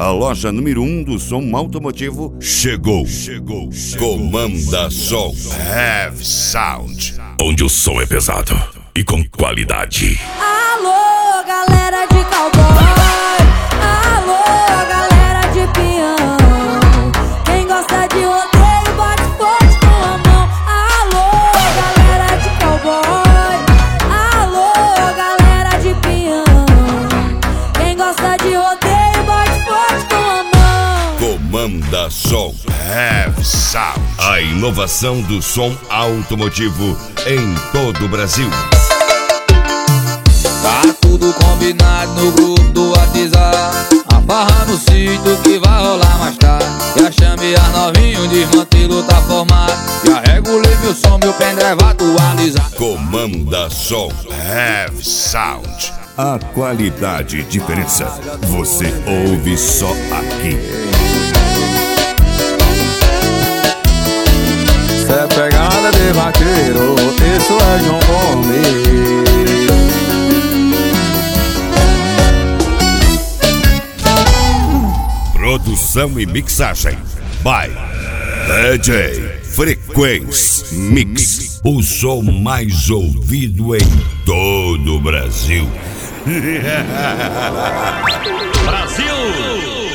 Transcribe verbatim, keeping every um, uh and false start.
A loja número um do som automotivo chegou. Chegou. Comanda Som. Have Sound. Onde o som é pesado e com qualidade. Alô, galera de cowboy. Alô, galera de peão. Quem gosta de rodeio, bate forte com a mão. Alô, galera de cowboy. Alô, galera de peão. Quem gosta de rodeio, bate forte com a mão. Comanda Som. Have Sound. A inovação do som automotivo em todo o Brasil. Tá tudo combinado no grupo do WhatsApp. A farra no sítio que vai rolar mais tarde. Já chamei as novinhos, o desmantelo tá formado. Já regulei meu som, meu pendrive atualizado. Comanda Som. Have Sound. A qualidade e diferença você ouve só aqui. Cê é pegada de vaqueiro, isso é João Gomes. Produção e mixagem by D J Frequência Mix. O som mais ouvido em todo o Brasil. Brasil!